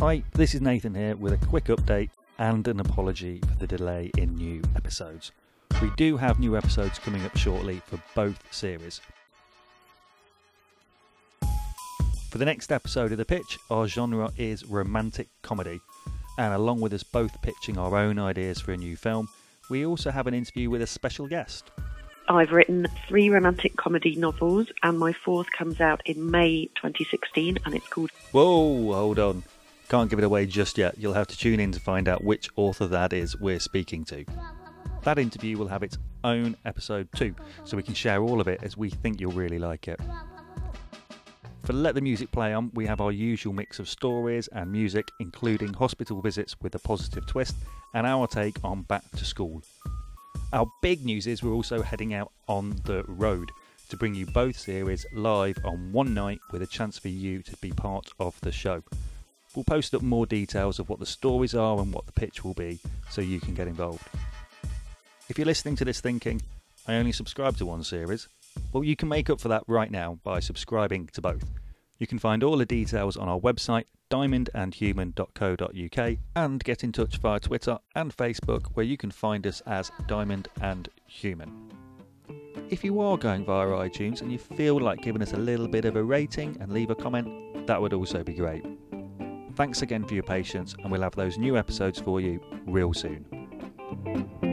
Hi, this is Nathan here with a quick update and an apology for the delay in new episodes. We do have new episodes coming up shortly for both series. For the next episode of The Pitch, our genre is romantic comedy, and along with us both pitching our own ideas for a new film, we also have an interview with a special guest. I've written 3 romantic comedy novels, and my 4th comes out in May 2016, and it's called... Whoa, hold on. Can't give it away just yet. You'll have to tune in to find out which author that is we're speaking to. That interview will have its own episode too, so we can share all of it as we think you'll really like it. For Let the Music Play On, we have our usual mix of stories and music, including hospital visits with a positive twist, and our take on Back to School. Our big news is we're also heading out on the road to bring you both series live on one night with a chance for you to be part of the show. We'll post up more details of what the stories are and what the pitch will be so you can get involved. If you're listening to this thinking, I only subscribe to one series, well, you can make up for that right now by subscribing to both. You can find all the details on our website, diamondandhuman.co.uk, and get in touch via Twitter and Facebook, where you can find us as Diamond and Human. If you are going via iTunes and you feel like giving us a little bit of a rating and leave a comment, that would also be great. Thanks again for your patience, and we'll have those new episodes for you real soon.